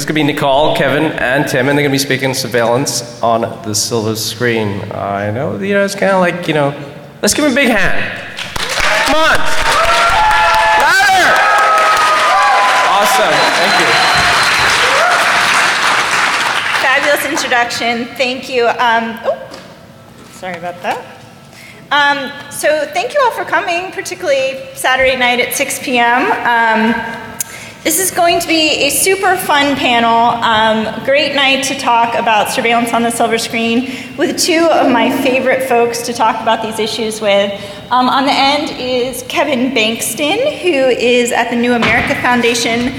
is going to be Nicole, Kevin, and Tim, and they're going to be speaking surveillance on the silver screen. I know, it's kind of like, let's give them a big hand. Come on. Louder. Awesome. Thank you. Fabulous introduction. Thank you. Sorry about that. So thank you all for coming, particularly Saturday night at 6 p.m. This is going to be a super fun panel, great night to talk about surveillance on the silver screen with two of my favorite folks to talk about these issues with. On the end is Kevin Bankston, who is at the New America Foundation.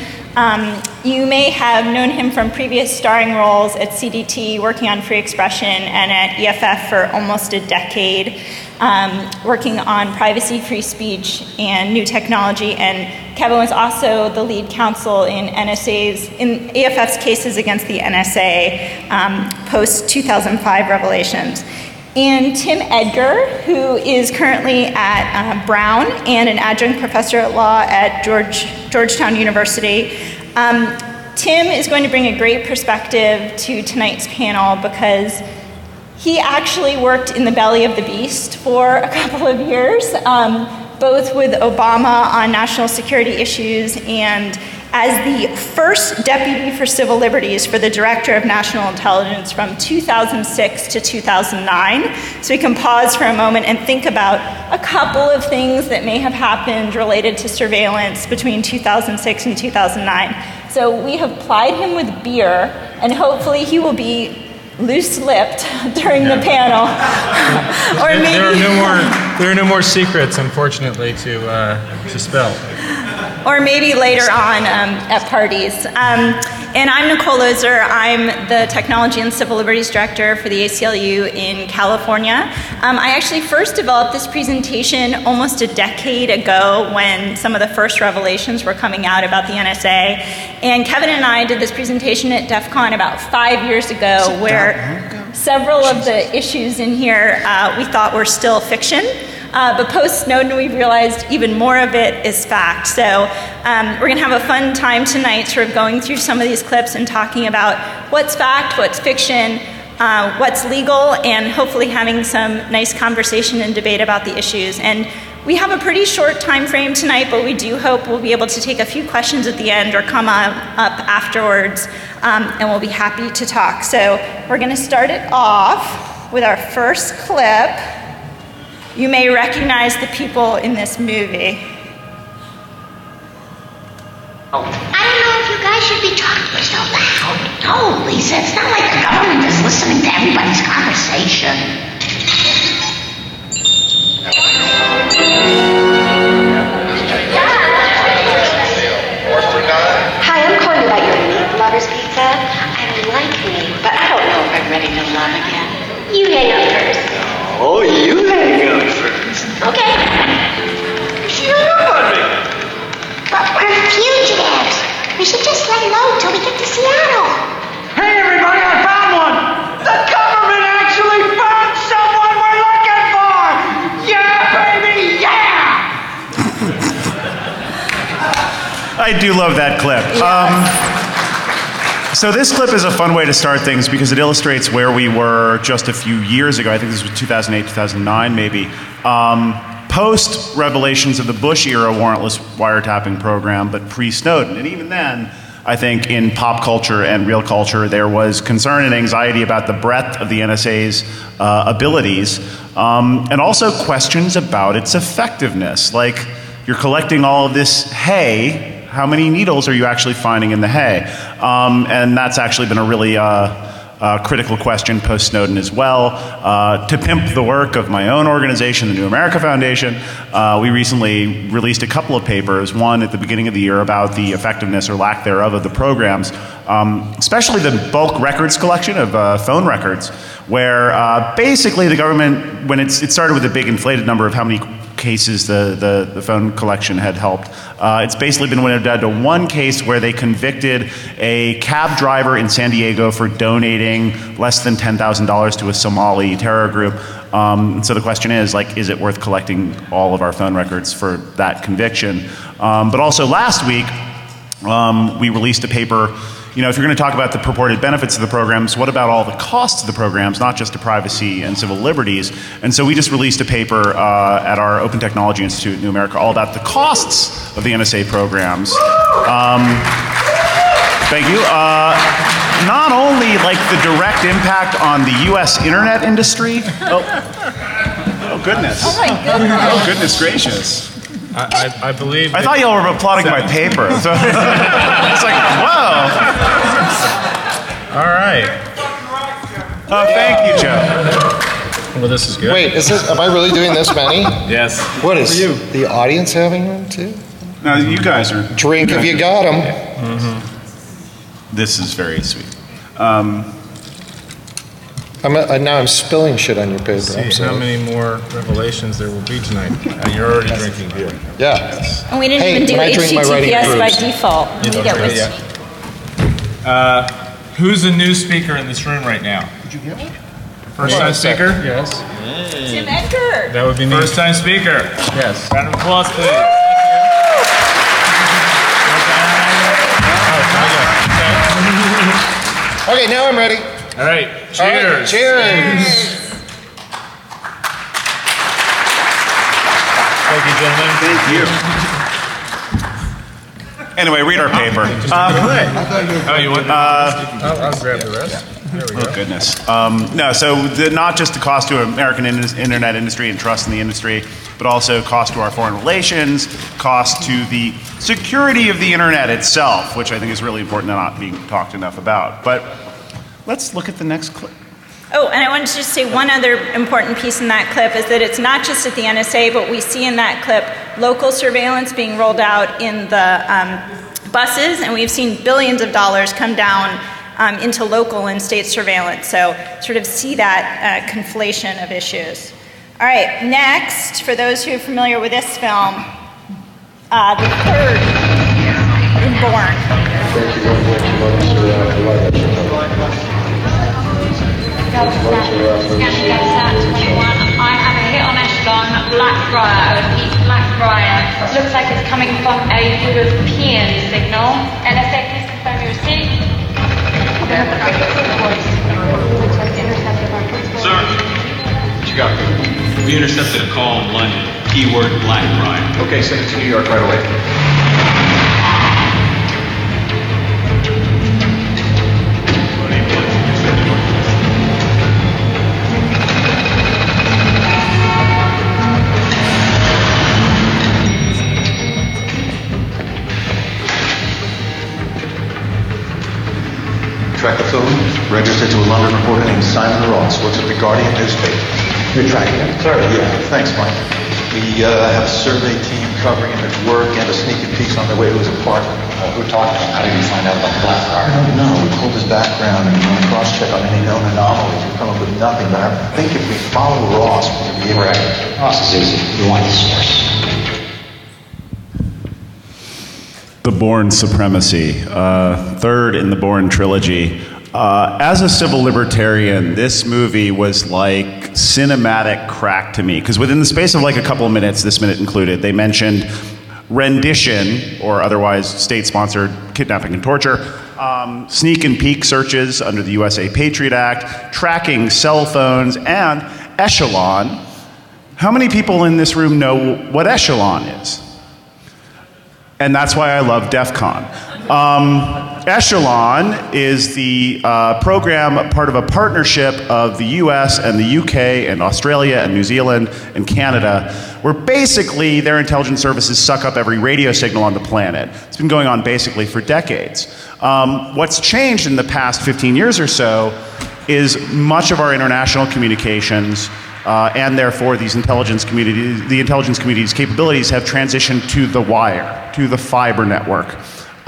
You may have known him from previous starring roles at CDT, working on free expression, and at EFF for almost a decade, working on privacy, free speech, and new technology. And Kevin was also the lead counsel in AFF's cases against the NSA post-2005 revelations. And Tim Edgar, who is currently at Brown and an adjunct professor at law at Georgetown University. Tim is going to bring a great perspective to tonight's panel because he actually worked in the belly of the beast for a couple of years, both with Obama on national security issues and as the first deputy for civil liberties for the director of national intelligence from 2006 to 2009. So we can pause for a moment and think about a couple of things that may have happened related to surveillance between 2006 and 2009. So we have plied him with beer, and hopefully he will be loose-lipped during the panel. Or maybe there are no more secrets, unfortunately, to spill. Or maybe later on at parties. And I'm Nicole Lozer. I'm the Technology and Civil Liberties Director for the ACLU in California. I actually first developed this presentation almost a decade ago when some of the first revelations were coming out about the NSA. And Kevin and I did this presentation at DEF CON about 5 years ago where several of the issues in here we thought were still fiction. But post-Snowden, we've realized even more of it is fact. So we're going to have a fun time tonight sort of going through some of these clips and talking about what's fact, what's fiction, what's legal, and hopefully having some nice conversation and debate about the issues. And we have a pretty short time frame tonight, but we do hope we'll be able to take a few questions at the end or come up afterwards, and we'll be happy to talk. So we're going to start it off with our first clip. You may recognize the people in this movie. I don't know if you guys should be talking so loud. No, Lisa, it's not like the government is listening to everybody's conversation. Hi, I'm calling about your meat lovers pizza. I like meat, but I don't know if I'm ready to love again. You hang up first. Oh, you hang up first. Okay. She hung up on me. But we're fugitives. We should just lay low till we get to Seattle. Hey, everybody, I found one. The government actually found someone we're looking for. Yeah, baby, yeah. I do love that clip. So this clip is a fun way to start things because it illustrates where we were just a few years ago. I think this was 2008, 2009 maybe. Post revelations of the Bush era warrantless wiretapping program, but pre-Snowden. And even then, I think in pop culture and real culture, there was concern and anxiety about the breadth of the NSA's abilities, and also questions about its effectiveness. Like, you're collecting all of this hay, how many needles are you actually finding in the hay? And that's actually been a really critical question post-Snowden as well. To pimp the work of my own organization, the New America Foundation, we recently released a couple of papers, one at the beginning of the year about the effectiveness or lack thereof of the programs, especially the bulk records collection of phone records, where basically the government, when it started with a big inflated number of how many cases the phone collection had helped. It's basically been winnowed down to one case where they convicted a cab driver in San Diego for donating less than $10,000 to a Somali terror group. So the question is, like, is it worth collecting all of our phone records for that conviction? But also last week, we released a paper you know, if you're going to talk about the purported benefits of the programs, what about all the costs of the programs, not just to privacy and civil liberties? And so we just released a paper at our Open Technology Institute in New America all about the costs of the NSA programs. Thank you. Not only like the direct impact on the U.S. internet industry. Oh goodness. Oh my goodness. Oh goodness gracious. I believe. I thought y'all were applauding my paper. So it's like, whoa. All right. Oh, thank you, Joe. Well, this is good. Wait, am I really doing this many? Yes. What is the audience having one too? No, you guys are. Drink if you got them. This is very sweet. Now I'm spilling shit on your paper. See I'm how sorry. many more revelations there will be tonight. And you're already drinking beer. Yeah. And we didn't Hey, even do when I drink my writing HTTPS by proofs. default. We don't get do it with- yet. Who's a new speaker in this room right now? Did you hear me? First time speaker? Yes. Tim Edgar. That would be me. First time speaker. Yes. Round of applause, please. Okay, now I'm ready. All right. Cheers. All right, cheers. Thank you, gentlemen. Thank you. Anyway, read our paper. Oh, you want I'll grab the rest. There we go. Oh, goodness. No, so not just the cost to American internet industry and trust in the industry, but also cost to our foreign relations, cost to the security of the internet itself, which I think is really important and not being talked enough about. But let's look at the next clip. Oh, and I wanted to just say one other important piece in that clip is that it's not just at the NSA, but we see in that clip local surveillance being rolled out in the buses, and we've seen billions of dollars come down into local and state surveillance. So sort of see that conflation of issues. All right, next, for those who are familiar with this film, the third in Bourne. I have a hit on Echelon, Blackbriar, East Blackbriar. Looks like it's coming from a European signal. NSA, please confirm your receipt. Sir, what you got? We intercepted a call in London. Keyword Blackbriar. Okay, send it to New York right away. Track the phone, registered to a London reporter named Simon Ross, works at the Guardian newspaper. You're tracking it? Sorry. Yeah, thanks, Mike. We have a survey team covering him at work and a sneaking piece on their way to his apartment. Who talked to him? How did you find out about the Blackbriar? I don't know. We pulled his background and run a cross-check on any known anomalies. We've come up with nothing, but I think if we follow Ross, we can be able to... Ross is easy. You want the source. The Bourne Supremacy, third in the Bourne trilogy. As a civil libertarian, this movie was like cinematic crack to me, because within the space of like a couple of minutes, this minute included, they mentioned rendition, or otherwise state-sponsored kidnapping and torture, sneak and peek searches under the USA Patriot Act, tracking cell phones, and Echelon. How many people in this room know what Echelon is? And that's why I love DEF CON. Echelon is the program, part of a partnership of the US and the UK and Australia and New Zealand and Canada, where basically their intelligence services suck up every radio signal on the planet. It's been going on basically for decades. What's changed in the past 15 years or so is much of our international communications and therefore these intelligence communities, the intelligence community's capabilities have transitioned to the wire, to the fiber network.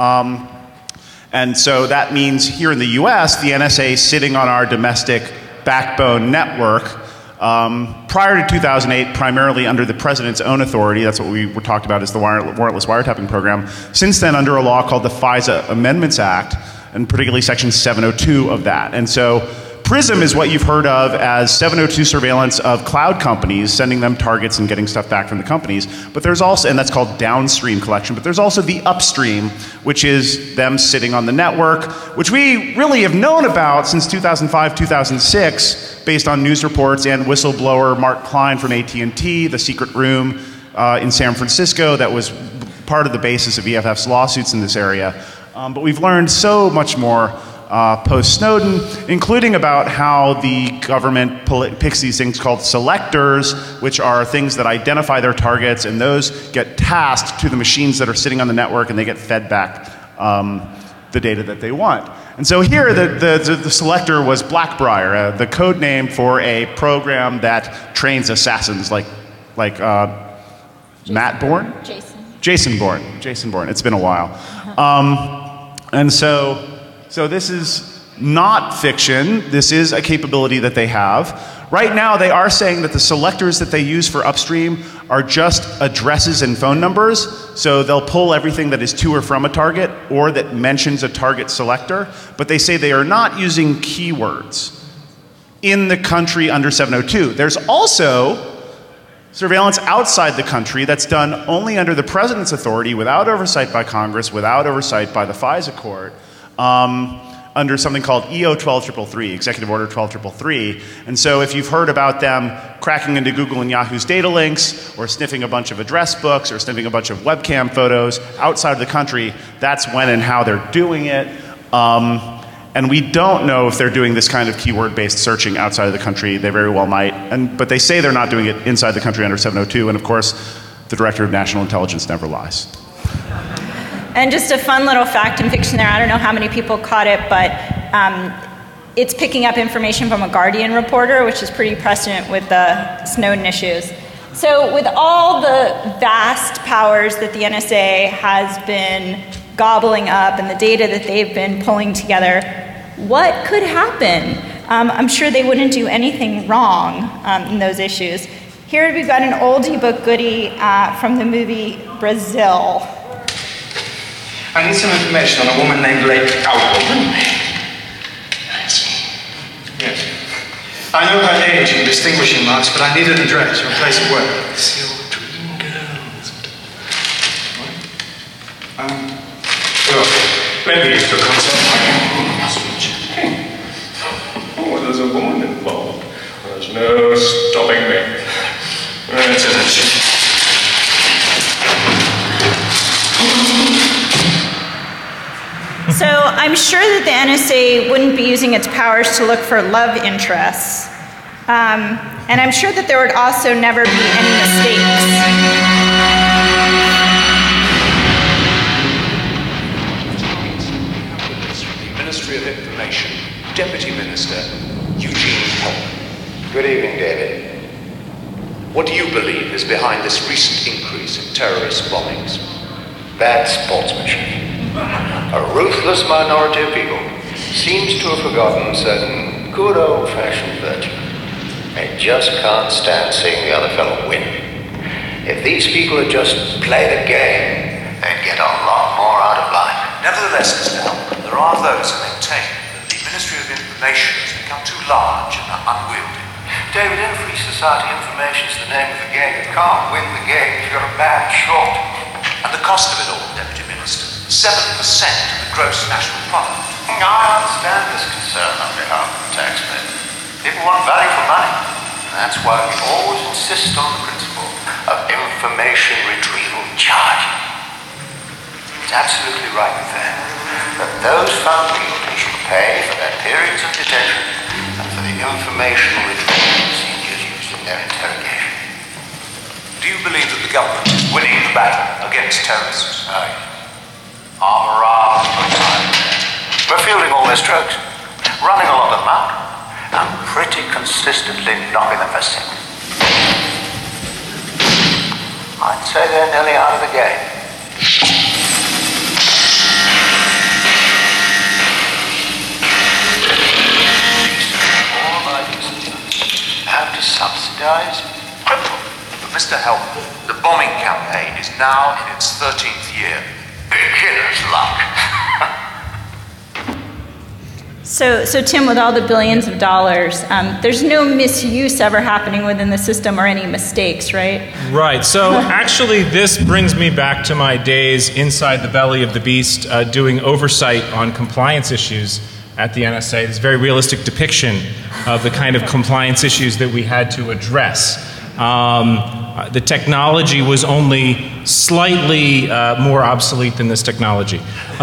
And so that means here in the US, the NSA sitting on our domestic backbone network, prior to 2008, primarily under the president's own authority, that's what we were talked about as the warrantless wiretapping program, since then under a law called the FISA Amendments Act, and particularly section 702 of that. And so PRISM is what you've heard of as 702 surveillance of cloud companies, sending them targets and getting stuff back from the companies. But there's also, and that's called downstream collection, but there's also the upstream, which is them sitting on the network, which we really have known about since 2005, 2006, based on news reports and whistleblower Mark Klein from AT&T, the secret room in San Francisco that was part of the basis of EFF's lawsuits in this area. But we've learned so much more post-Snowden, including about how the government picks these things called selectors, which are things that identify their targets, and those get tasked to the machines that are sitting on the network, and they get fed back the data that they want. And so here, the selector was Blackbriar, the code name for a program that trains assassins like Matt Bourne? Jason Bourne. Jason Bourne. It's been a while. And so this is not fiction. This is a capability that they have. Right now, they are saying that the selectors that they use for upstream are just addresses and phone numbers. So they'll pull everything that is to or from a target or that mentions a target selector. But they say they are not using keywords in the country under 702. There's also surveillance outside the country that's done only under the president's authority, without oversight by Congress, without oversight by the FISA court, under something called EO 12333, Executive Order 12333. And so if you've heard about them cracking into Google and Yahoo's data links, or sniffing a bunch of address books, or sniffing a bunch of webcam photos outside of the country, that's when and how they're doing it. And we don't know if they're doing this kind of keyword-based searching outside of the country. They very well might. But they say they're not doing it inside the country under 702. And of course, the Director of National Intelligence never lies. And just a fun little fact and fiction there. I don't know how many people caught it, but it's picking up information from a Guardian reporter, which is pretty precedent with the Snowden issues. So with all the vast powers that the NSA has been gobbling up and the data that they've been pulling together, what could happen? I'm sure they wouldn't do anything wrong in those issues. Here we've got an oldie but goodie from the movie Brazil. I need some information on a woman named Lake Alwoman. Yes. I know her age and distinguishing marks, but I need an address or a place of work. It's your dream girls. What? Well, maybe it's the concept. Oh, there's a woman involved. There's no stopping me. That's it. So I'm sure that the NSA wouldn't be using its powers to look for love interests. And I'm sure that there would also never be any mistakes. Ministry of Information, Deputy Minister Eugene Help. Good evening, David. What do you believe is behind this recent increase in terrorist bombings? Bad sportsmanship. A ruthless minority of people seems to have forgotten certain good old-fashioned virtues. They just can't stand seeing the other fellow win. If these people would just play the game, they'd get a lot more out of life. Nevertheless, Mr. Help, there are those who maintain that the Ministry of Information has become too large and unwieldy. David, in a free society, information is the name of the game. You can't win the game if you've got a bad shot. And the cost of it all, Deputy Minister, 7% of the gross national product. I understand this concern on behalf of the taxpayer. People want value for money. And that's why we always insist on the principle of information retrieval charging. It's absolutely right with them that those found guilty should pay for their periods of detention and for the information retrieval procedures used in their interrogation. Do you believe that the government is winning the battle against terrorists? Aye. Arm around for time. We're fielding all their strokes, running a lot of them out, and pretty consistently knocking them for six. I'd say they're nearly out of the game. All I have to subsidize. But Mr. Help, the bombing campaign is now in its 13th year. Beginner's luck. So Tim, with all the billions of dollars, there's no misuse ever happening within the system or any mistakes, right? Right. So actually, this brings me back to my days inside the belly of the beast, doing oversight on compliance issues at the NSA. This very realistic depiction of the kind of compliance issues that we had to address. The technology was only slightly more obsolete than this technology.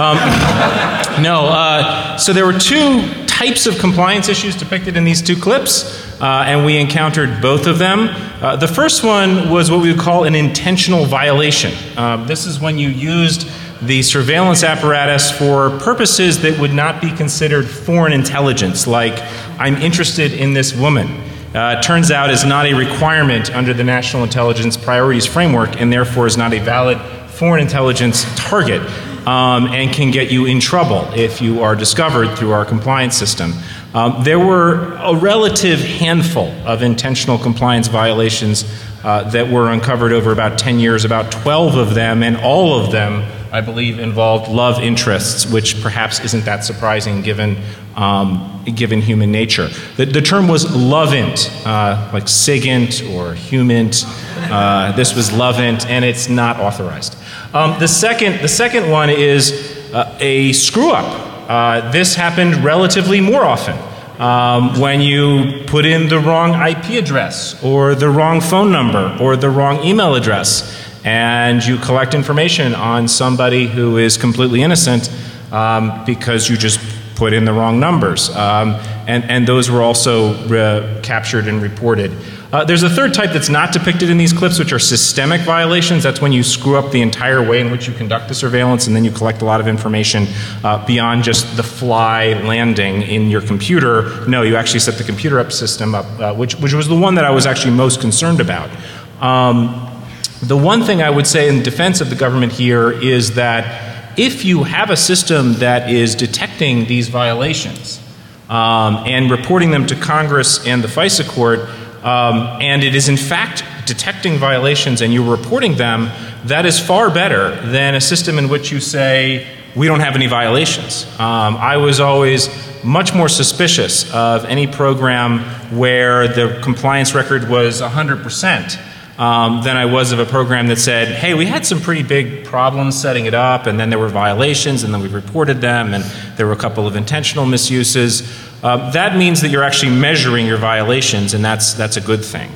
So there were two types of compliance issues depicted in these two clips, and we encountered both of them. The first one was what we would call an intentional violation. This is when you used the surveillance apparatus for purposes that would not be considered foreign intelligence, like I'm interested in this woman. Turns out is not a requirement under the National Intelligence Priorities Framework, and therefore is not a valid foreign intelligence target, and can get you in trouble if you are discovered through our compliance system. There were a relative handful of intentional compliance violations that were uncovered over about 10 years, about 12 of them, and all of them, I believe, involved love interests, which perhaps isn't that surprising given human nature. The term was lovint, like SIGINT or HUMINT. This was lovint, and it's not authorized. The second one is a screw-up. This happened relatively more often. When you put in the wrong IP address, or the wrong phone number, or the wrong email address, and you collect information on somebody who is completely innocent because you just put in the wrong numbers. And those were also captured and reported. There's a third type that's not depicted in these clips, which are systemic violations. That's when you screw up the entire way in which you conduct the surveillance, and then you collect a lot of information beyond just the fly landing in your computer. No, you actually set the computer up system up, which was the one that I was actually most concerned about. The one thing I would say in defense of the government here is that if you have a system that is detecting these violations and reporting them to Congress and the FISA court, and it is in fact detecting violations and you're reporting them, that is far better than a system in which you say, we don't have any violations. I was always much more suspicious of any program where the compliance record was 100%. Than I was of a program that said, hey, we had some pretty big problems setting it up, and then there were violations, and then we reported them, and there were a couple of intentional misuses. That means that you're actually measuring your violations, and that's a good thing.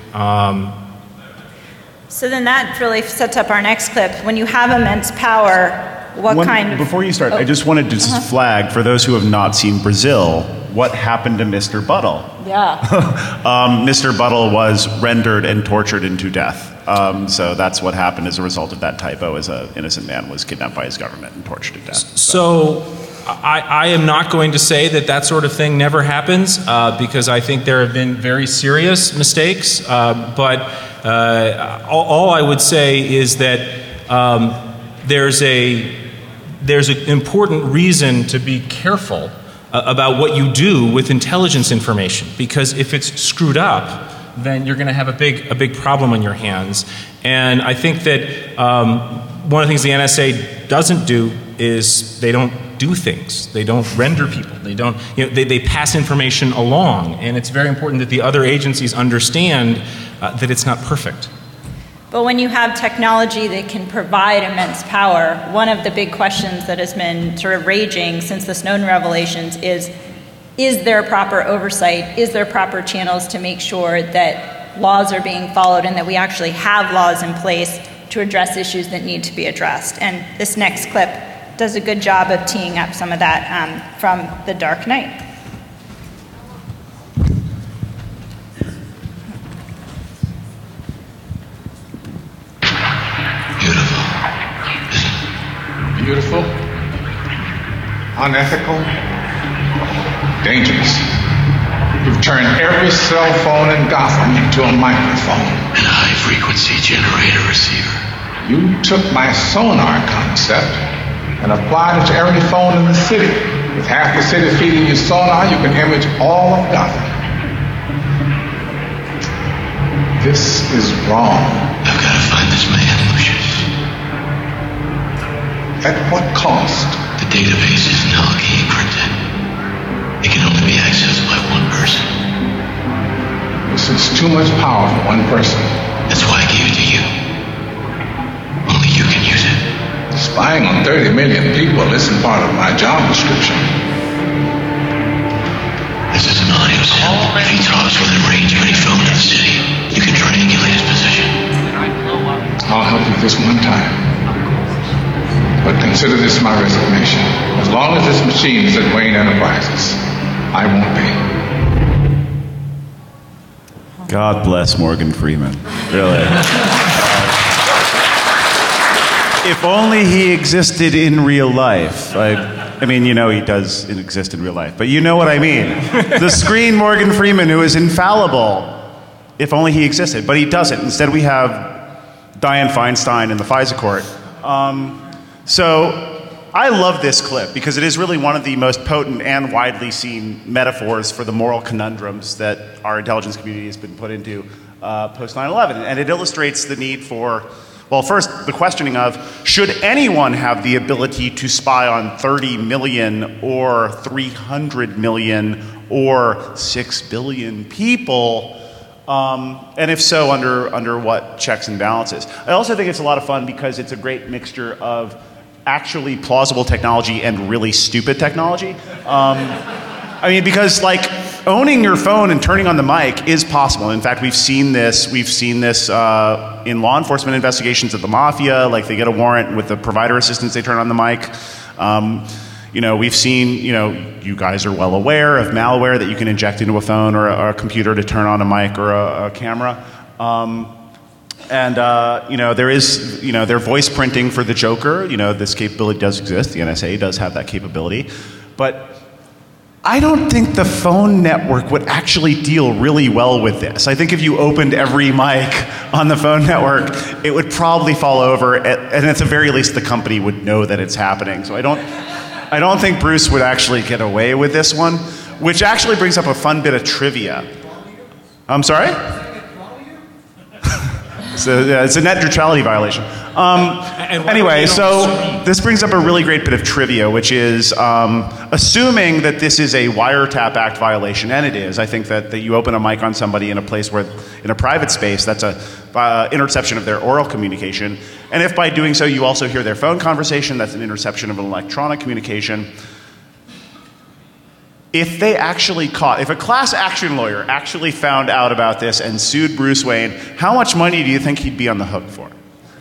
So then that really sets up our next clip. When you have immense power, what kind of... Before you start, I just wanted to just flag, for those who have not seen Brazil, what happened to Mr. Buttle. Yeah. Mr. Buttle was rendered and tortured into death. So that's what happened as a result of that typo, as an innocent man was kidnapped by his government and tortured to death. So I am not going to say that that sort of thing never happens, because I think there have been very serious mistakes. But all I would say is that there's an important reason to be careful about what you do with intelligence information, because if it's screwed up, then you're going to have a big problem on your hands. And I think that one of the things the NSA doesn't do is they don't do things. They don't render people. They don't, they pass information along, and it's very important that the other agencies understand that it's not perfect. But when you have technology that can provide immense power, one of the big questions that has been sort of raging since the Snowden revelations is there proper oversight? Is there proper channels to make sure that laws are being followed and that we actually have laws in place to address issues that need to be addressed? And this next clip does a good job of teeing up some of that from The Dark Knight. Beautiful, unethical, dangerous. You've turned every cell phone in Gotham into a microphone. An high-frequency generator receiver. You took my sonar concept and applied it to every phone in the city. With half the city feeding you sonar, you can image all of Gotham. This is wrong. I've got to find this man, Lucius. At what cost? The database is now key encrypted. It can too much power for one person. That's why I gave it to you. Only you can use it. Spying on 30 million people isn't part of my job description. This is an audio set. If he talks within range of any phone in the city, you can triangulate his position. I'll help you this one time. But consider this my resignation. As long as this machine is at Wayne Enterprises, I won't be. God bless Morgan Freeman. Really. If only he existed in real life. I mean, you know he does exist in real life, but you know what I mean. The screen Morgan Freeman, who is infallible, if only he existed, but he doesn't. Instead, we have Dianne Feinstein in the FISA court. So I love this clip because it is really one of the most potent and widely seen metaphors for the moral conundrums that our intelligence community has been put into post 9/11. And it illustrates the need for, well, first, the questioning of, should anyone have the ability to spy on 30 million or 300 million or 6 billion people? And if so, under what checks and balances? I also think it's a lot of fun because it's a great mixture of actually plausible technology and really stupid technology. I mean, because like owning your phone and turning on the mic is possible. In fact, we've seen this in law enforcement investigations of the mafia. Like they get a warrant with the provider assistance, they turn on the mic. You know, we've seen, you know, you guys are well aware of malware that you can inject into a phone or a computer to turn on a mic or a camera. You know, there is, you know, they're voice printing for the Joker. You know, this capability does exist. The NSA does have that capability. But I don't think the phone network would actually deal really well with this. I think if you opened every mic on the phone network, it would probably fall over, and at the very least, the company would know that it's happening. So I don't think Bruce would actually get away with this one, which actually brings up a fun bit of trivia. I'm sorry? So yeah, it's a net neutrality violation. Anyway, so this brings up a really great bit of trivia, which is assuming that this is a Wiretap Act violation, and it is. I think that you open a mic on somebody in a place where, in a private space, that's a interception of their oral communication. And if by doing so you also hear their phone conversation, that's an interception of an electronic communication. If they actually if a class action lawyer actually found out about this and sued Bruce Wayne, how much money do you think he'd be on the hook for?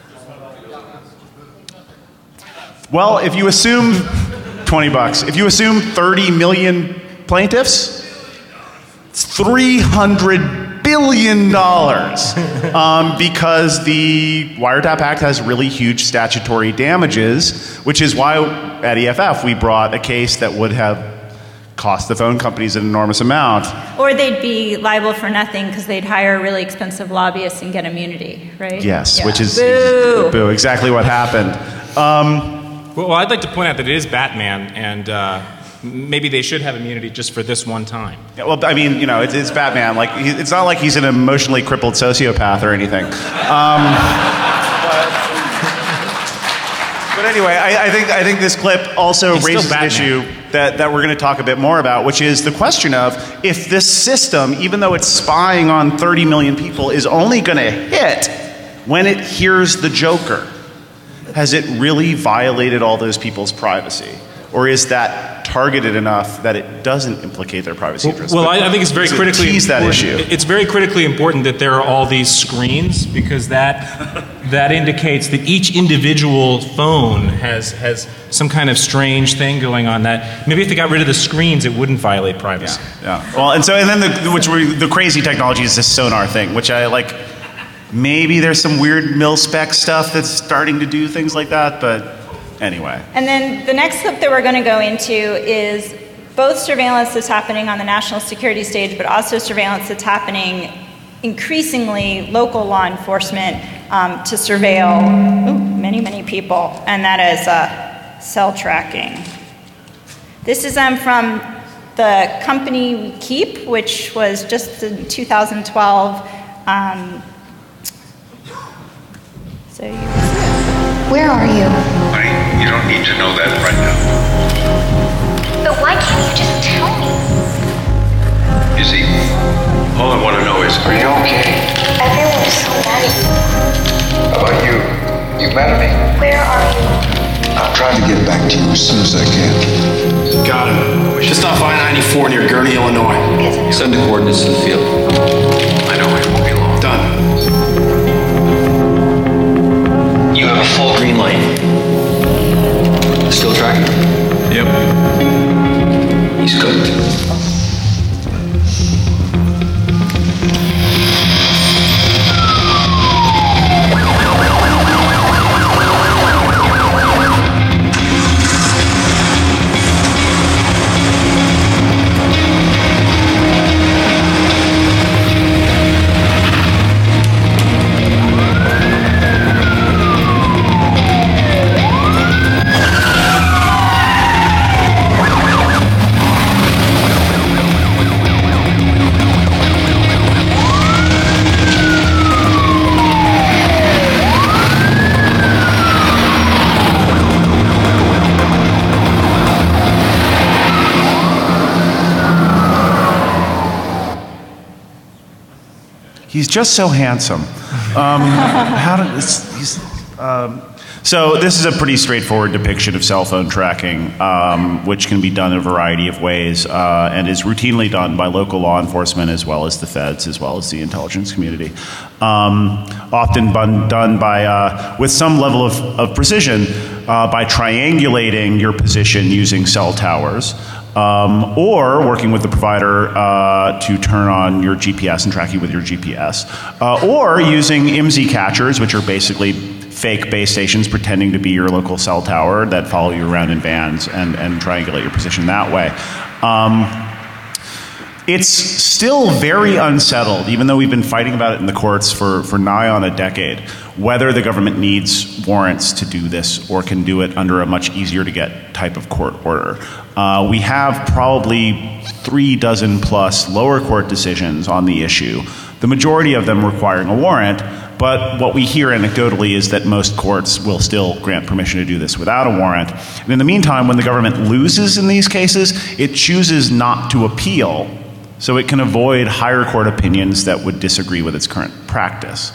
Well, if you assume $20, if you assume 30 million plaintiffs, it's $300 billion because the Wiretap Act has really huge statutory damages, which is why at EFF we brought a case that would have cost the phone companies an enormous amount. Or they'd be liable for nothing because they'd hire really expensive lobbyists and get immunity, right? Yes, yeah. which is boo, exactly what happened. Well, I'd like to point out that it is Batman, and maybe they should have immunity just for this one time. Yeah, well, I mean, you know, it's Batman. Like, it's not like he's an emotionally crippled sociopath or anything. But anyway, I think this clip also raises an issue that we're going to talk a bit more about, which is the question of if this system, even though it's spying on 30 million people, is only going to hit when it hears the Joker. Has it really violated all those people's privacy? Or is that targeted enough that it doesn't implicate their privacy interests? Well, I think it's very critically important. That issue. It's very critically important that there are all these screens, because that indicates that each individual phone has some kind of strange thing going on. That maybe if they got rid of the screens, it wouldn't violate privacy. Yeah. Well, and then the crazy technology is this sonar thing, which I like. Maybe there's some weird mil-spec stuff that's starting to do things like that, but anyway. And then the next clip that we're going to go into is both surveillance that's happening on the national security stage, but also surveillance that's happening increasingly local law enforcement to surveil many, many people, and that is cell tracking. This is from the company we keep, which was just in 2012. So you can see it. Where are you? Honey, you don't need to know that right now. But why can't you just tell me? You see, all I want to know is, are you okay? mad at me? Where are you? I'll try to get back to you as soon as I can. Got him. Just off I-94 near Gurney, Illinois. Send the coordinates to the field. I know, it won't be long. Done. You have a full green light. Still tracking? Yep. He's cooked. He's just so handsome. So this is a pretty straightforward depiction of cell phone tracking, which can be done in a variety of ways and is routinely done by local law enforcement as well as the feds, as well as the intelligence community. Often done by, with some level of precision, by triangulating your position using cell towers. Or working with the provider to turn on your GPS and track you with your GPS. Or using IMSI catchers, which are basically fake base stations pretending to be your local cell tower that follow you around in vans and triangulate your position that way. It's still very unsettled, even though we've been fighting about it in the courts for nigh on a decade, whether the government needs warrants to do this or can do it under a much easier to get type of court order. We have probably 36+ lower court decisions on the issue, the majority of them requiring a warrant, but what we hear anecdotally is that most courts will still grant permission to do this without a warrant. And in the meantime, when the government loses in these cases, it chooses not to appeal, so it can avoid higher court opinions that would disagree with its current practice.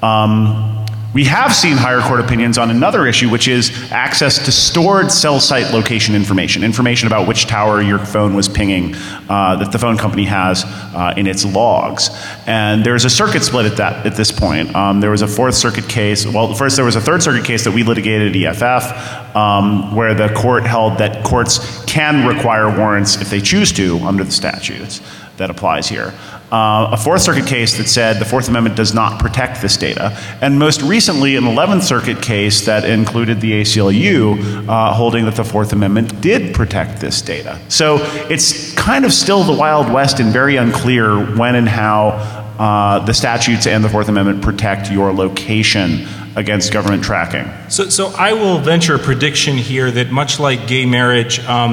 We have seen higher court opinions on another issue, which is access to stored cell site location information about which tower your phone was pinging that the phone company has in its logs. And there's a circuit split at this point. There was a Fourth Circuit case, well, first there was a Third Circuit case that we litigated at EFF, where the court held that courts can require warrants if they choose to under the statutes that applies here. A Fourth Circuit case that said the Fourth Amendment does not protect this data, and most recently an 11th Circuit case that included the ACLU holding that the Fourth Amendment did protect this data. So it's kind of still the Wild West and very unclear when and how the statutes and the Fourth Amendment protect your location against government tracking. So I will venture a prediction here that much like gay marriage,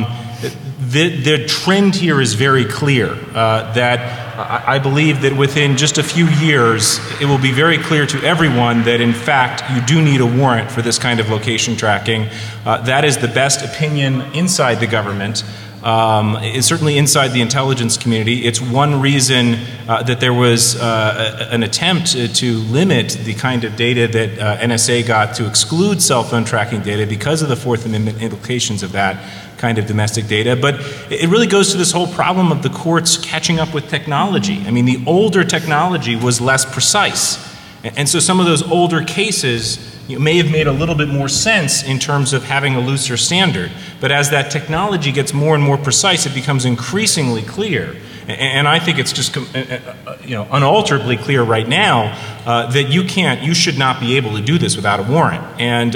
the trend here is very clear, that I believe that within just a few years, it will be very clear to everyone that in fact you do need a warrant for this kind of location tracking. That is the best opinion inside the government. It's certainly inside the intelligence community. It's one reason that there was an attempt to limit the kind of data that NSA got to exclude cell phone tracking data because of the Fourth Amendment implications of that kind of domestic data. But it really goes to this whole problem of the courts catching up with technology. I mean, the older technology was less precise. And so some of those older cases may have made a little bit more sense in terms of having a looser standard. But as that technology gets more and more precise, it becomes increasingly clear. And I think it's just unalterably clear right now that you should not be able to do this without a warrant. And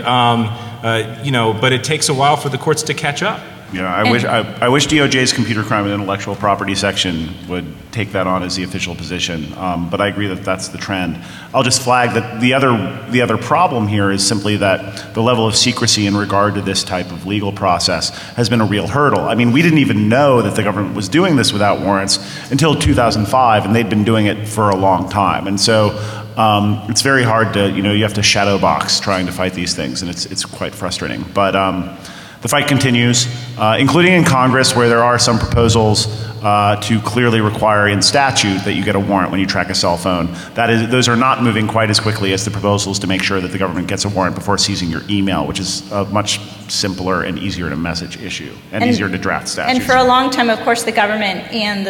but it takes a while for the courts to catch up. Yeah, I wish DOJ's computer crime and intellectual property section would take that on as the official position, but I agree that that's the trend. I'll just flag that the other problem here is simply that the level of secrecy in regard to this type of legal process has been a real hurdle. I mean, we didn't even know that the government was doing this without warrants until 2005, and they'd been doing it for a long time. And so it's very hard to, you have to shadow box trying to fight these things, and it's quite frustrating. But The fight continues, including in Congress, where there are some proposals to clearly require in statute that you get a warrant when you track a cell phone. Those are not moving quite as quickly as the proposals to make sure that the government gets a warrant before seizing your email, which is a much simpler and easier to message issue and easier to draft statutes. And for a long time, of course, the government and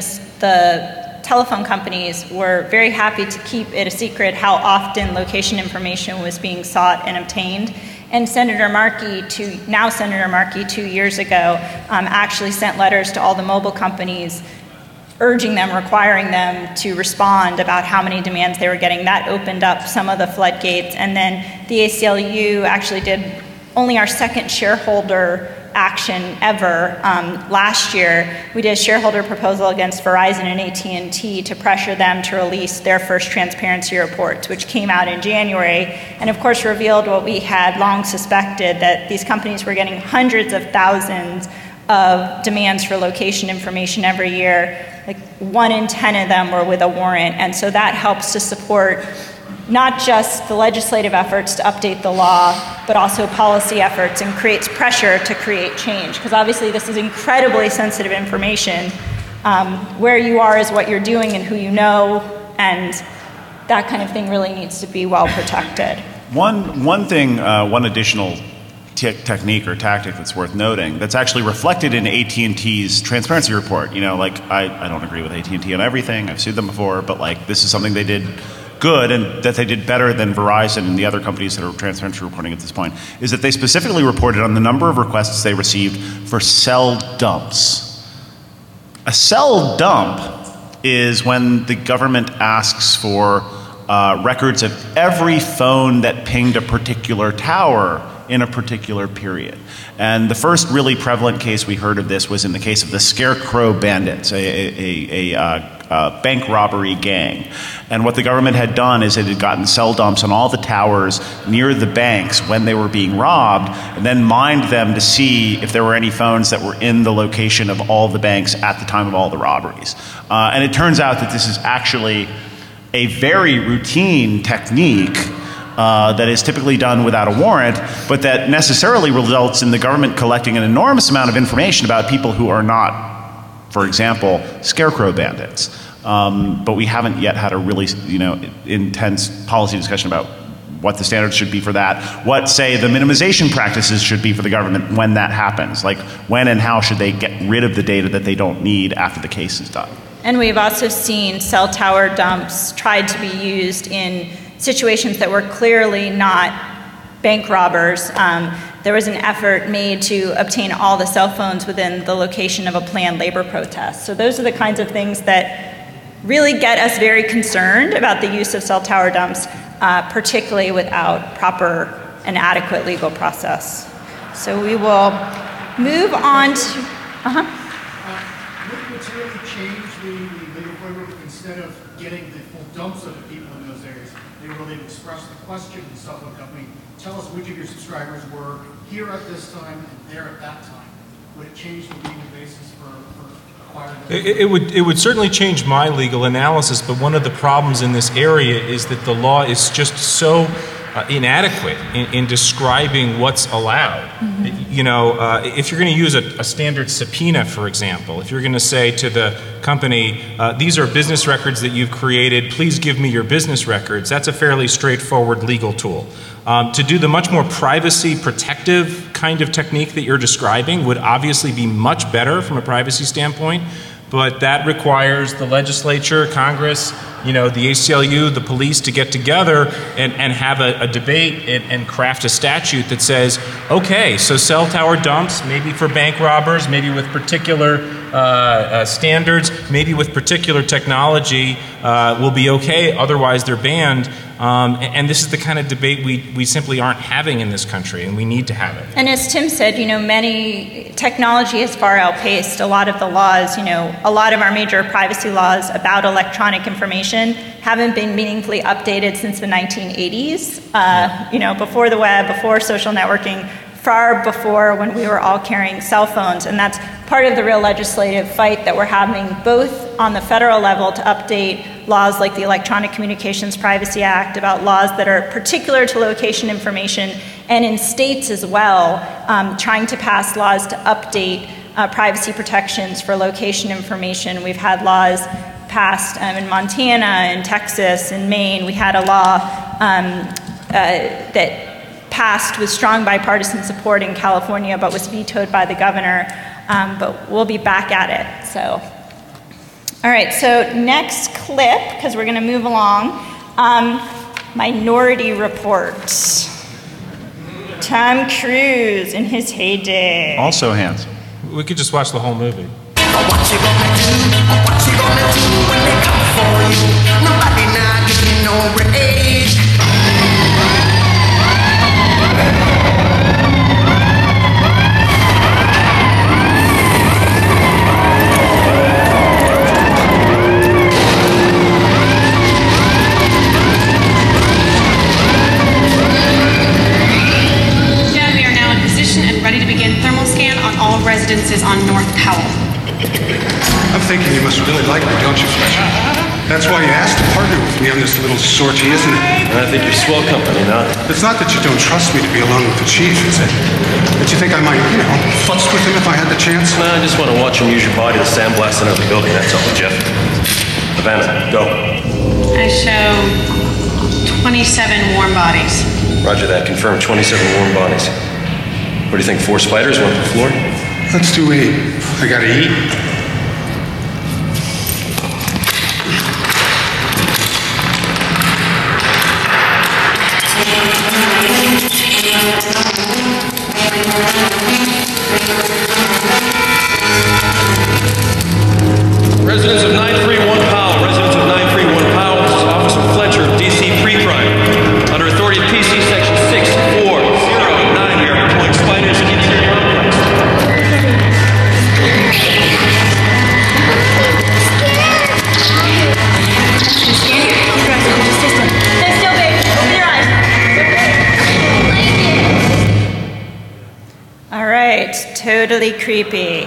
the telephone companies were very happy to keep it a secret how often location information was being sought and obtained. And Senator Markey, now Senator Markey, 2 years ago, actually sent letters to all the mobile companies urging them, requiring them to respond about how many demands they were getting. That opened up some of the floodgates. And then the ACLU actually did only our second shareholder action ever. Last year, we did a shareholder proposal against Verizon and AT&T to pressure them to release their first transparency reports, which came out in January, and of course revealed what we had long suspected, that these companies were getting hundreds of thousands of demands for location information every year. Like 1 in 10 of them were with a warrant, and so that helps to support not just the legislative efforts to update the law, but also policy efforts, and creates pressure to create change. Because obviously this is incredibly sensitive information. Where you are is what you're doing and who you know, and that kind of thing really needs to be well protected. One thing, one additional technique or tactic that's worth noting that's actually reflected in AT&T's transparency report. You know, like I don't agree with AT&T on everything. I've sued them before, but like this is something they did good and that they did better than Verizon and the other companies that are transparency reporting at this point, is that they specifically reported on the number of requests they received for cell dumps. A cell dump is when the government asks for records of every phone that pinged a particular tower in a particular period. And the first really prevalent case we heard of this was in the case of the Scarecrow Bandits, a bank robbery gang. And what the government had done is it had gotten cell dumps on all the towers near the banks when they were being robbed, and then mined them to see if there were any phones that were in the location of all the banks at the time of all the robberies. And it turns out that this is actually a very routine technique that is typically done without a warrant, but that necessarily results in the government collecting an enormous amount of information about people who are not, for example, scarecrow bandits. But we haven't yet had a really, intense policy discussion about what the standards should be for that, what, say, the minimization practices should be for the government when that happens. Like, when and how should they get rid of the data that they don't need after the case is done? And we've also seen cell tower dumps tried to be used in situations that were clearly not bank robbers. There was an effort made to obtain all the cell phones within the location of a planned labor protest. So those are the kinds of things that really get us very concerned about the use of cell tower dumps, particularly without proper and adequate legal process. So we will move on to, Would it really change the legal framework instead of getting the full dumps of the people in those areas? They were able to express the question to the cell phone company, tell us which of your subscribers were here at this time and there at that time. Would it change the legal basis for acquiring those? It would certainly change my legal analysis, but one of the problems in this area is that the law is just so inadequate in describing what's allowed. Mm-hmm. If you're going to use a standard subpoena, for example, if you're going to say to the company, these are business records that you've created, please give me your business records, that's a fairly straightforward legal tool. To do the much more privacy protective kind of technique that you're describing would obviously be much better from a privacy standpoint, but that requires the legislature, Congress, the ACLU, the police to get together and have a debate and craft a statute that says, okay, so cell tower dumps, maybe for bank robbers, maybe with particular standards, maybe with particular technology will be okay, otherwise they're banned. And this is the kind of debate we simply aren't having in this country, and we need to have it. And as Tim said, many technology has far outpaced a lot of the laws. A lot of our major privacy laws about electronic information haven't been meaningfully updated since the 1980s. Before the web, before social networking, far before when we were all carrying cell phones. And that's part of the real legislative fight that we're having, both on the federal level to update laws like the Electronic Communications Privacy Act, about laws that are particular to location information, and in states as well, trying to pass laws to update privacy protections for location information. We've had laws passed in Montana, in Texas, in Maine. We had a law that passed with strong bipartisan support in California, but was vetoed by the governor. But we'll be back at it. So, all right. So next clip, because we're going to move along. Minority Report. Tom Cruise in his heyday. Also hands. We could just watch the whole movie. What you gonna do? What you gonna do when they come for you? Nobody now giving no rage. Chad, we are now in position and ready to begin thermal scan on all residences on North Powell. I'm thinking you must really like me, don't you, Fletcher? That's why you asked to partner with me on this little sortie, isn't it? I think you're swell company, now. It's not that you don't trust me to be alone with the chief, is it? That you think I might, futz with him if I had the chance? No, I just want to watch him use your body to sandblast another building, that's all, Jeff. Havana, go. I show 27 warm bodies. Roger that, confirm 27 warm bodies. What do you think, 4 spiders, 1 per floor? Let's do 8. I gotta eat. Residents of 931 Powell, residents of 931 Powell, this is Officer Fletcher of DC 3 Prime. Under authority of PC Section 640 and 9, we are deploying spiders in interior complex. All right, totally creepy.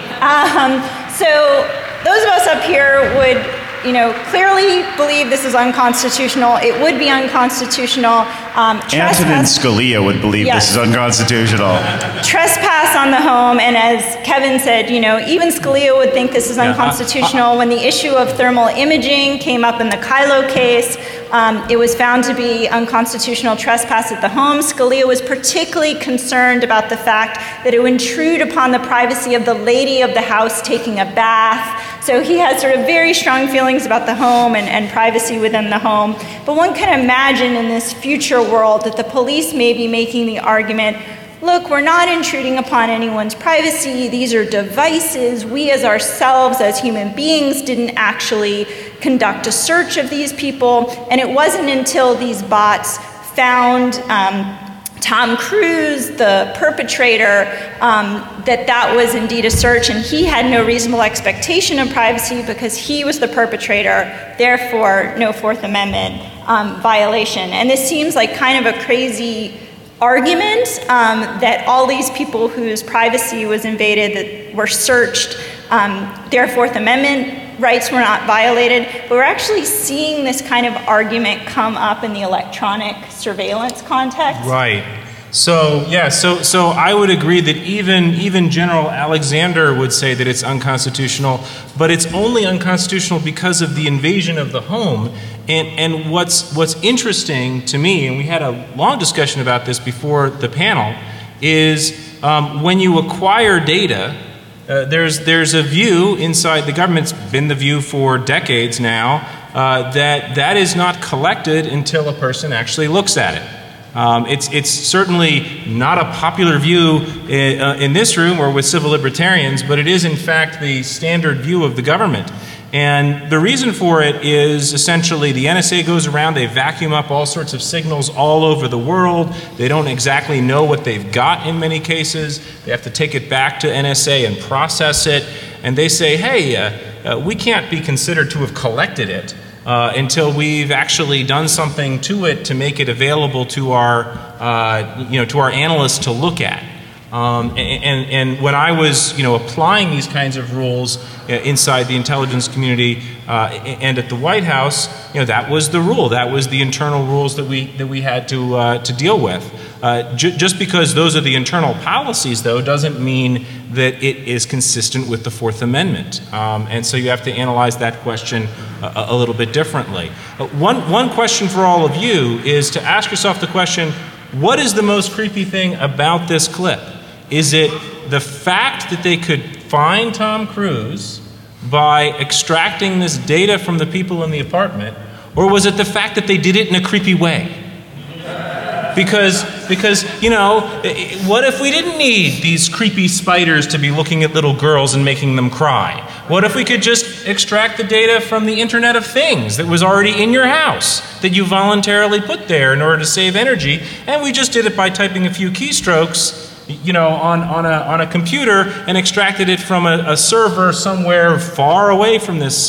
So those of us up here would, clearly believe this is unconstitutional. It would be unconstitutional. Antonin Scalia would believe this is unconstitutional. Trespass on the home, and as Kevin said, even Scalia would think this is unconstitutional. When the issue of thermal imaging came up in the Kylo case, it was found to be unconstitutional trespass at the home. Scalia was particularly concerned about the fact that it would intrude upon the privacy of the lady of the house taking a bath. So he had sort of very strong feelings about the home and privacy within the home. But one can imagine in this future world that the police may be making the argument, look, we're not intruding upon anyone's privacy. These are devices. We as ourselves, as human beings, didn't actually conduct a search of these people. And it wasn't until these bots found Tom Cruise, the perpetrator, that was indeed a search, and he had no reasonable expectation of privacy because he was the perpetrator, therefore no Fourth Amendment violation. And this seems like kind of a crazy argument that all these people whose privacy was invaded, that were searched, their Fourth Amendment rights were not violated. But we're actually seeing this kind of argument come up in the electronic surveillance context. Right. So I would agree that even General Alexander would say that it's unconstitutional, but it's only unconstitutional because of the invasion of the home. And what's interesting to me, and we had a long discussion about this before the panel, is when you acquire data, there's a view inside the government, it's been the view for decades now, that is not collected until a person actually looks at it. It's certainly not a popular view in this room or with civil libertarians, but it is in fact the standard view of the government. And the reason for it is essentially the NSA goes around, they vacuum up all sorts of signals all over the world. They don't exactly know what they've got in many cases. They have to take it back to NSA and process it. And they say, hey, we can't be considered to have collected it until we've actually done something to it to make it available to our, to our analysts to look at. And when I was, applying these kinds of rules inside the intelligence community and at the White House, that was the rule. That was the internal rules that we had to deal with. Just because those are the internal policies, though, doesn't mean that it is consistent with the Fourth Amendment. And so you have to analyze that question a little bit differently. One question for all of you is to ask yourself the question, what is the most creepy thing about this clip? Is it the fact that they could find Tom Cruise by extracting this data from the people in the apartment, or was it the fact that they did it in a creepy way? Because what if we didn't need these creepy spiders to be looking at little girls and making them cry? What if we could just extract the data from the Internet of Things that was already in your house, that you voluntarily put there in order to save energy, and we just did it by typing a few keystrokes, on a computer, and extracted it from a server somewhere far away from this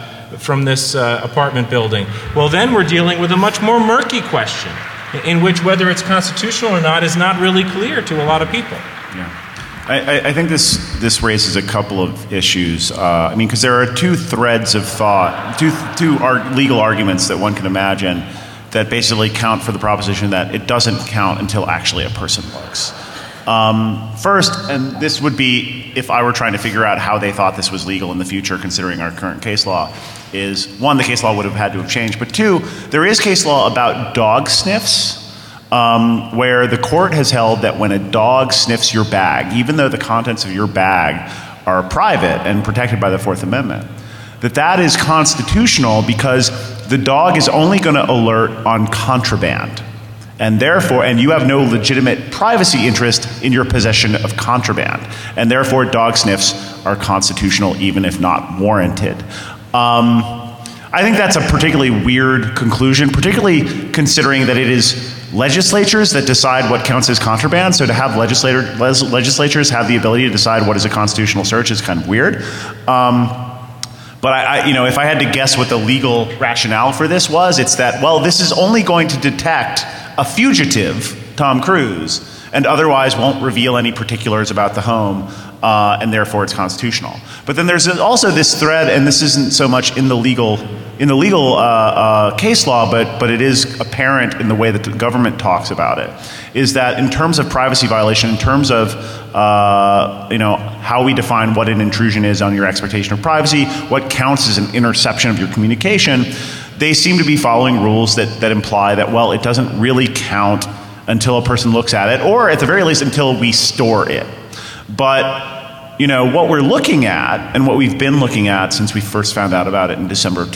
apartment building? Well, then we're dealing with a much more murky question, in which whether it's constitutional or not is not really clear to a lot of people. Yeah. I think this raises a couple of issues. Because there are two threads of thought, two legal arguments that one can imagine that basically count for the proposition that it doesn't count until actually a person looks. First, and this would be if I were trying to figure out how they thought this was legal in the future considering our current case law, is one, the case law would have had to have changed, but two, there is case law about dog sniffs, where the court has held that when a dog sniffs your bag, even though the contents of your bag are private and protected by the Fourth Amendment, that is constitutional because the dog is only going to alert on contraband. And therefore, and you have no legitimate privacy interest in your possession of contraband. And therefore, dog sniffs are constitutional even if not warranted. I think that's a particularly weird conclusion, particularly considering that it is legislatures that decide what counts as contraband. So to have legislatures have the ability to decide what is a constitutional search is kind of weird. But if I had to guess what the legal rationale for this was, it's that, well, this is only going to detect a fugitive, Tom Cruise, and otherwise won't reveal any particulars about the home, and therefore it's constitutional. But then there's also this thread, and this isn't so much in the legal case law, but it is apparent in the way that the government talks about it, is that in terms of privacy violation, in terms of how we define what an intrusion is on your expectation of privacy, what counts as an interception of your communication, they seem to be following rules that imply that, well, it doesn't really count until a person looks at it, or at the very least until we store it. But what we're looking at, and what we've been looking at since we first found out about it in December of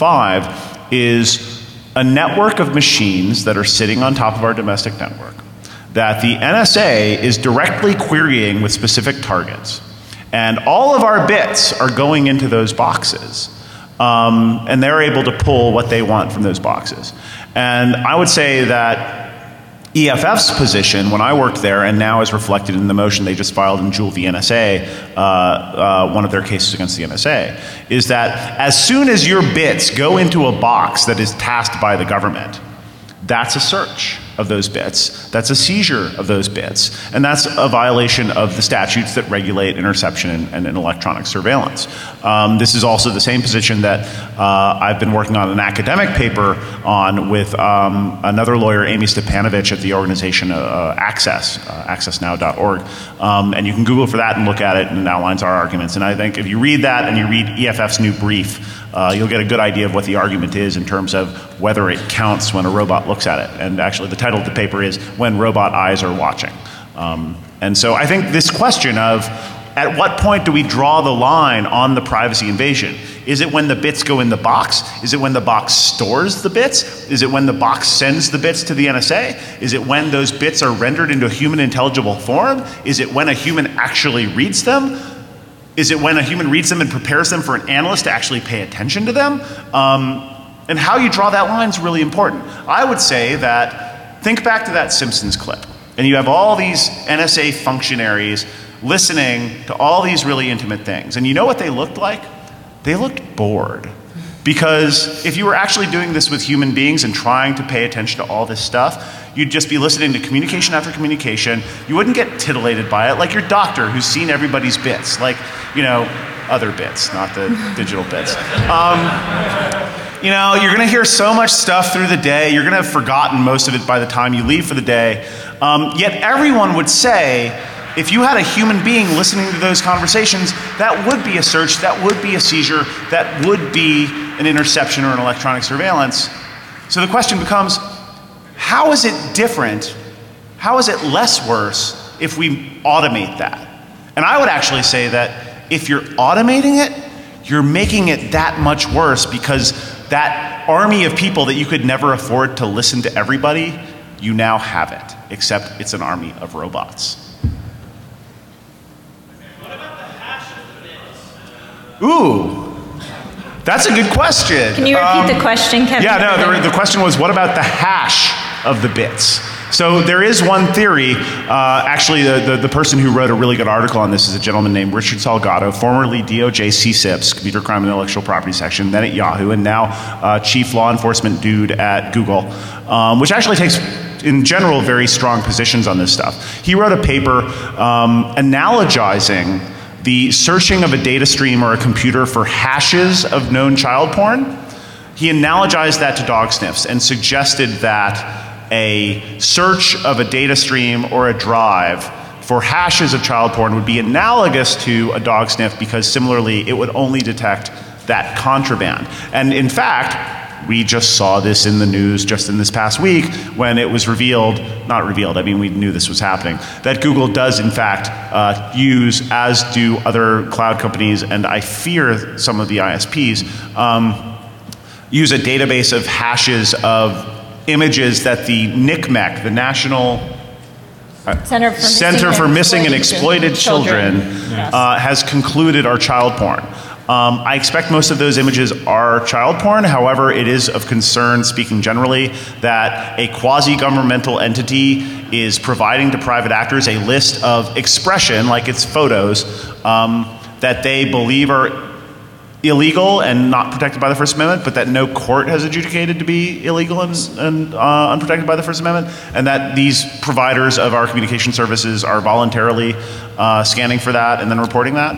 2005, is a network of machines that are sitting on top of our domestic network that the NSA is directly querying with specific targets. And all of our bits are going into those boxes. And they're able to pull what they want from those boxes. And I would say that EFF's position when I worked there, and now is reflected in the motion they just filed in Joule v. NSA, one of their cases against the NSA, is that as soon as your bits go into a box that is tasked by the government, that's a search of those bits, that's a seizure of those bits, and that's a violation of the statutes that regulate interception and electronic surveillance. This is also the same position that I've been working on an academic paper on with another lawyer, Amy Stepanovich, at the organization Access, accessnow.org. And you can Google for that and look at it, and it outlines our arguments. And I think if you read that and you read EFF's new brief, you'll get a good idea of what the argument is in terms of whether it counts when a robot looks at it. And actually the title of the paper is When Robot Eyes Are Watching. And so I think this question of at what point do we draw the line on the privacy invasion? Is it when the bits go in the box? Is it when the box stores the bits? Is it when the box sends the bits to the NSA? Is it when those bits are rendered into a human intelligible form? Is it when a human actually reads them? Is it when a human reads them and prepares them for an analyst to actually pay attention to them? And how you draw that line is really important. I would say that, think back to that Simpsons clip, and you have all these NSA functionaries listening to all these really intimate things. And you know what they looked like? They looked bored. Because if you were actually doing this with human beings and trying to pay attention to all this stuff, you'd just be listening to communication after communication. You wouldn't get titillated by it, like your doctor who's seen everybody's bits, like, you know, other bits, not the digital bits. You know, you're gonna hear so much stuff through the day, you're gonna have forgotten most of it by the time you leave for the day. Yet everyone would say, if you had a human being listening to those conversations, that would be a search, that would be a seizure, that would be an interception or an electronic surveillance. So the question becomes, how is it different? How is it less worse if we automate that? And I would actually say that if you're automating it, you're making it that much worse, because that army of people that you could never afford to listen to everybody, you now have it, except it's an army of robots. Ooh, that's a good question. Can you repeat the question, Kevin? Yeah, no, the question was, what about the hash of the bits? So there is one theory, actually the person who wrote a really good article on this is a gentleman named Richard Salgado, formerly DOJ CSIPS, Computer Crime and Intellectual Property Section, then at Yahoo, and now Chief Law Enforcement Dude at Google, which actually takes, in general, very strong positions on this stuff. He wrote a paper analogizing the searching of a data stream or a computer for hashes of known child porn. He analogized that to dog sniffs and suggested that a search of a data stream or a drive for hashes of child porn would be analogous to a dog sniff, because similarly it would only detect that contraband. And in fact, we just saw this in the news just in this past week when it was revealed, not revealed, I mean we knew this was happening, that Google does in fact use, as do other cloud companies, and I fear some of the ISPs, use a database of hashes of images that the NCMEC, the National Center for Missing and Exploited Children, has concluded are child porn. I expect most of those images are child porn. However, it is of concern, speaking generally, that a quasi-governmental entity is providing to private actors a list of expression, like its photos, that they believe are illegal and not protected by the First Amendment, but that no court has adjudicated to be illegal and unprotected by the First Amendment, and that these providers of our communication services are voluntarily scanning for that and then reporting that.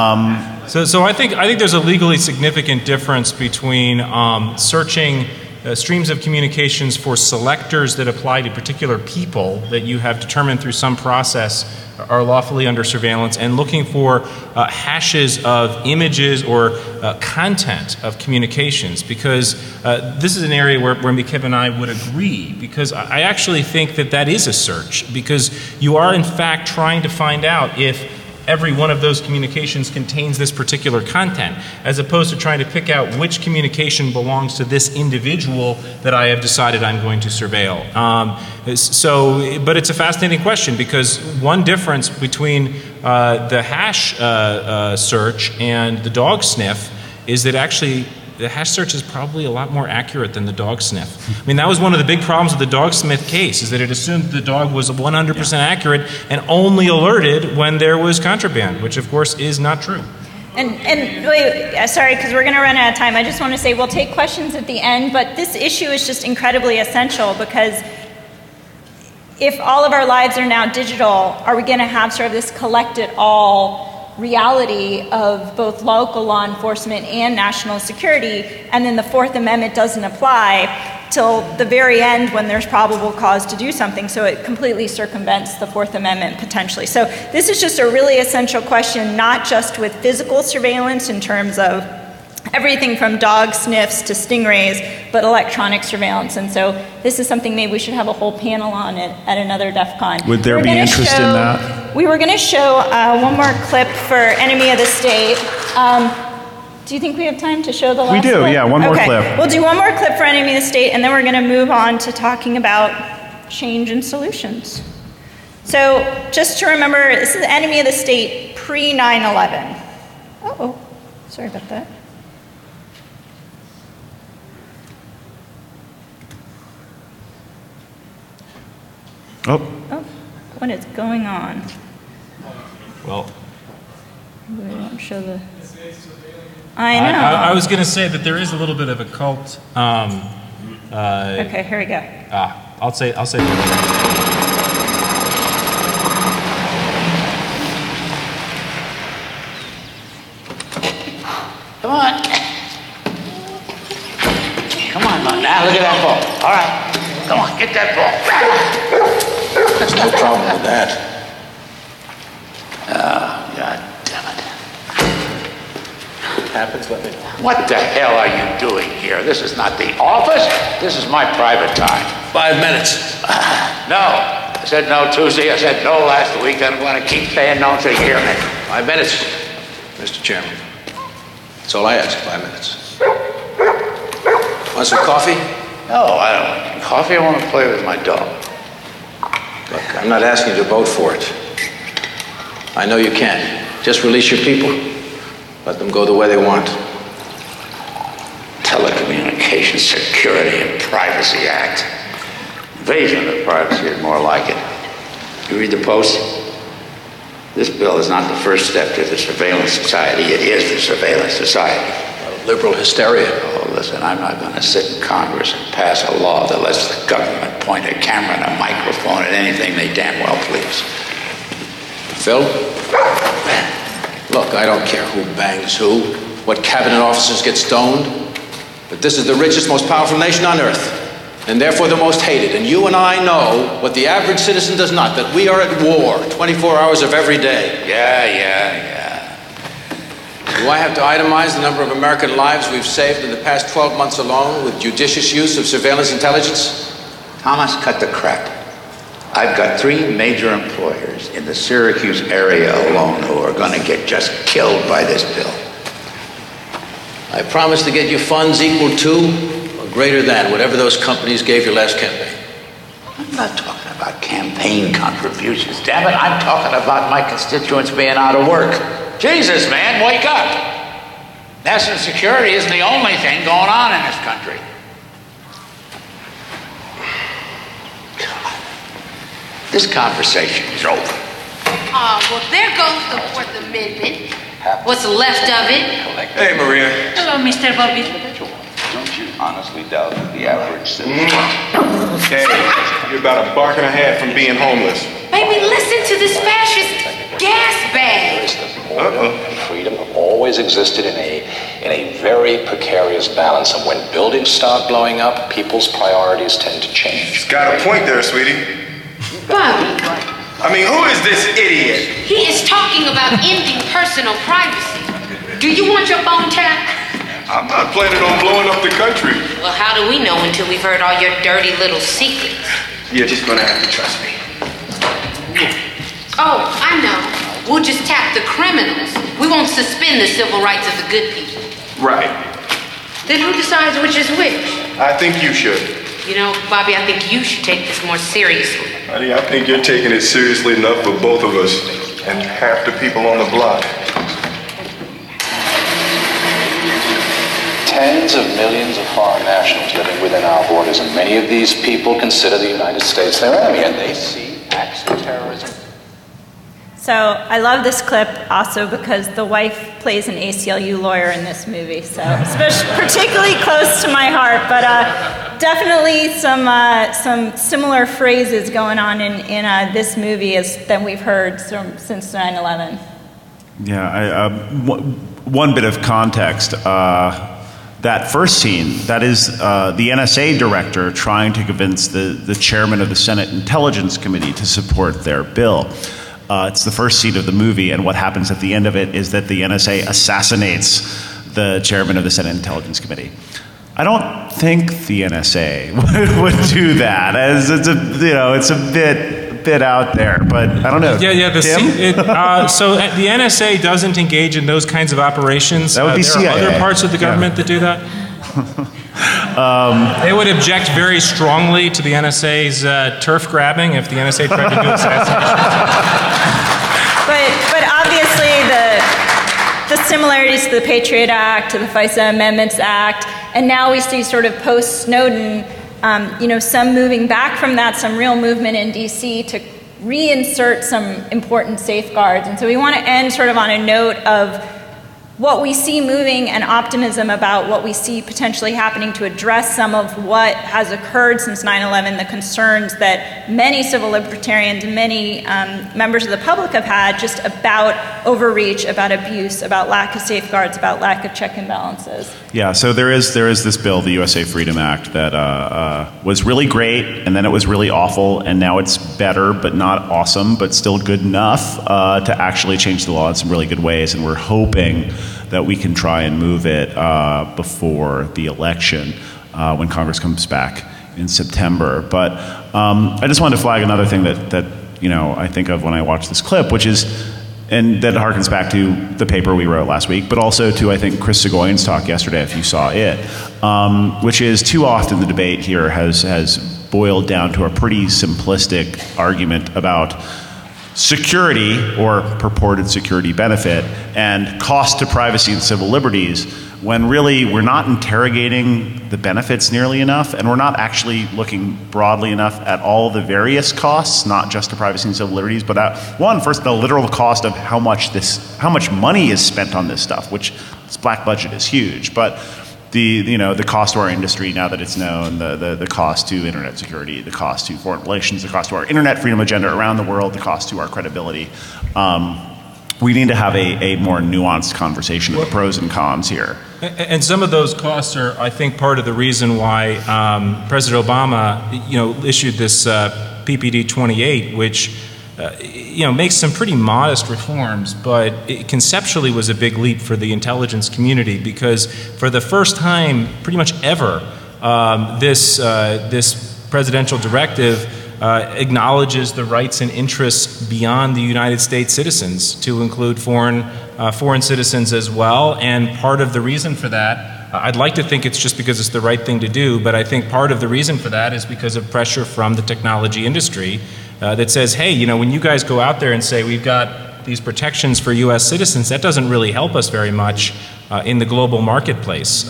So I think there's a legally significant difference between searching streams of communications for selectors that apply to particular people that you have determined through some process are lawfully under surveillance, and looking for hashes of images or content of communications, because this is an area where Kevin and I would agree, because I actually think that that is a search, because you are in fact trying to find out if every one of those communications contains this particular content, as opposed to trying to pick out which communication belongs to this individual that I have decided I'm going to surveil. But it's a fascinating question, because one difference between the hash search and the dog sniff is that actually the hash search is probably a lot more accurate than the dog sniff. I mean, that was one of the big problems with the dog sniff case, is that it assumed the dog was 100% accurate and only alerted when there was contraband, which of course is not true. And wait, sorry, because we're going to run out of time. I just want to say we'll take questions at the end, but this issue is just incredibly essential, because if all of our lives are now digital, are we going to have sort of this collected all reality of both local law enforcement and national security, and then the Fourth Amendment doesn't apply till the very end when there's probable cause to do something, so it completely circumvents the Fourth Amendment potentially. So this is just a really essential question, not just with physical surveillance in terms of everything from dog sniffs to stingrays, but electronic surveillance. And so this is something maybe we should have a whole panel on it at another DEF CON. Would there be interest in that? We were going to show one more clip for Enemy of the State. Do you think we have time to show the last We do, clip? yeah, one more clip. We'll do one more clip for Enemy of the State, and then we're going to move on to talking about change and solutions. So just to remember, this is Enemy of the State pre-9/11. Uh-oh, sorry about that. Oh, what is going on? Well, we don't show the. I know. I was going to say that there is a little bit of a cult. Okay, here we go. I'll say. Come on. Come on, now look at that ball. All right. Come on, get that ball. There's no problem with that. Oh, God damn it. Happens, let me know. What the hell are you doing here? This is not the office. This is my private time. 5 minutes. No. I said no Tuesday. I said no last week. I'm going to keep saying no until you hear me. 5 minutes, Mr. Chairman. That's all I ask, 5 minutes. Want some coffee? No, I don't want any coffee. I want to play with my dog. Look, I'm not asking you to vote for it. I know you can't. Just release your people. Let them go the way they want. Telecommunications Security and Privacy Act. Invasion of privacy is more like it. You read the Post? This bill is not the first step to the surveillance society. It is the surveillance society. Liberal hysteria. Oh, listen, I'm not going to sit in Congress and pass a law that lets the government point a camera and a microphone at anything they damn well please. Phil? Look, I don't care who bangs who, what cabinet officers get stoned, but this is the richest, most powerful nation on earth, and therefore the most hated. And you and I know what the average citizen does not, that we are at war 24 hours of every day. Yeah. Do I have to itemize the number of American lives we've saved in the past 12 months alone with judicious use of surveillance intelligence? Thomas, cut the crap. I've got 3 major employers in the Syracuse area alone who are going to get just killed by this bill. I promise to get you funds equal to or greater than whatever those companies gave your last campaign. I'm not talking about campaign contributions, damn it. I'm talking about my constituents being out of work. Jesus, man, wake up. National security isn't the only thing going on in this country. This conversation is over. Well, there goes the Fourth Amendment. What's left of it? Hey, Maria. Hello, Mr. Bobby. Don't you honestly doubt that the average citizen... Hey, you're about a bark and a half from being homeless. Baby, listen to this fascist gas bag. Freedom have always existed in a very precarious balance, and when buildings start blowing up, people's priorities tend to change. She's got a point there, sweetie. Bobby. I mean, who is this idiot? He is talking about ending personal privacy. Do you want your phone tapped? I'm not planning on blowing up the country. Well, how do we know until we've heard all your dirty little secrets? You're just gonna have to trust me. Oh, I know. We'll just tap the criminals. We won't suspend the civil rights of the good people. Right. Then who decides which is which? I think you should. You know, Bobby, I think you should take this more seriously. Honey, I think you're taking it seriously enough for both of us and half the people on the block. Tens of millions of foreign nationals living within our borders, and many of these people consider the United States their enemy, and they see acts of terrorism. So I love this clip also because the wife plays an ACLU lawyer in this movie, so especially particularly close to my heart. But definitely some similar phrases going on in this movie than we've heard since 9/11. Yeah, one bit of context. That first scene, that is the NSA director trying to convince the chairman of the Senate Intelligence Committee to support their bill. It's the first scene of the movie, and what happens at the end of it is that the NSA assassinates the chairman of the Senate Intelligence Committee. I don't think the NSA would do that, as it's a bit out there, but I don't know. Yeah. So the NSA doesn't engage in those kinds of operations. That would be CIA. There are other parts of the government that do that. They would object very strongly to the NSA's turf grabbing if the NSA tried to do assassinations. But obviously the similarities to the Patriot Act, to the FISA Amendments Act, and now we see sort of post-Snowden, some moving back from that, some real movement in D.C. to reinsert some important safeguards. And so we want to end sort of on a note of what we see moving and optimism about what we see potentially happening to address some of what has occurred since 9/11, the concerns that many civil libertarians and many members of the public have had just about overreach, about abuse, about lack of safeguards, about lack of check and balances. Yeah, so there is this bill, the USA Freedom Act, that was really great, and then it was really awful, and now it's better, but not awesome, but still good enough to actually change the law in some really good ways, and we're hoping that we can try and move it before the election when Congress comes back in September. But I just wanted to flag another thing that I think of when I watch this clip, which is, and that harkens back to the paper we wrote last week, but also to, I think, Chris Soghoian's talk yesterday, if you saw it, which is too often the debate here has boiled down to a pretty simplistic argument about security or purported security benefit and cost to privacy and civil liberties, when really we're not interrogating the benefits nearly enough, and we're not actually looking broadly enough at all the various costs, not just to privacy and civil liberties, but at first the literal cost of how much money is spent on this stuff, which this black budget is huge, but the cost to our industry now that it's known, the cost to internet security, the cost to foreign relations, the cost to our internet freedom agenda around the world, the cost to our credibility. We need to have a more nuanced conversation of the pros and cons here. And some of those costs are, I think, part of the reason why President Obama, issued this PPD 28, which makes some pretty modest reforms, but it conceptually was a big leap for the intelligence community, because for the first time, pretty much ever, this presidential directive acknowledges the rights and interests beyond the United States citizens, to include foreign citizens as well. And part of the reason for that, I'd like to think it's just because it's the right thing to do, but I think part of the reason for that is because of pressure from the technology industry that says, hey, when you guys go out there and say we've got these protections for U.S. citizens, that doesn't really help us very much in the global marketplace.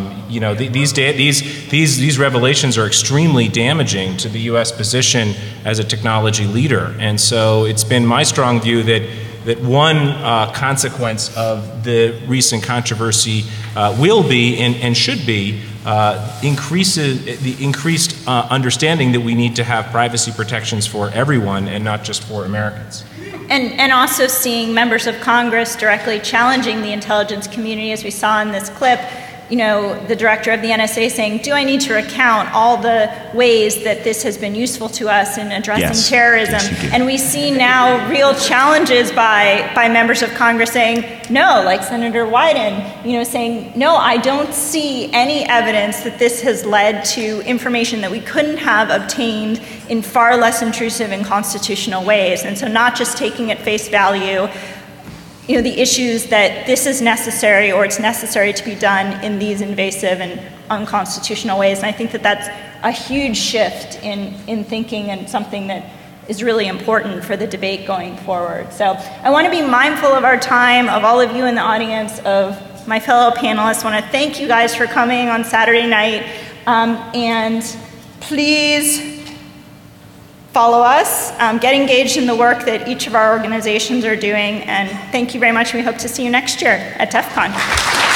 These revelations are extremely damaging to the U.S. position as a technology leader, and so it's been my strong view that one consequence of the recent controversy will be and should be increased understanding that we need to have privacy protections for everyone and not just for Americans. And also seeing members of Congress directly challenging the intelligence community, as we saw in this clip, the director of the NSA saying, do I need to recount all the ways that this has been useful to us in addressing terrorism? Yes, and we see now real challenges by members of Congress saying, no, like Senator Wyden, saying, no, I don't see any evidence that this has led to information that we couldn't have obtained in far less intrusive and constitutional ways. And so not just taking at face value the issues that this is necessary or it's necessary to be done in these invasive and unconstitutional ways. And I think that that's a huge shift in thinking, and something that is really important for the debate going forward. So I want to be mindful of our time, of all of you in the audience, of my fellow panelists. I want to thank you guys for coming on Saturday night. And please follow us, get engaged in the work that each of our organizations are doing, and thank you very much. We hope to see you next year at TEF CON.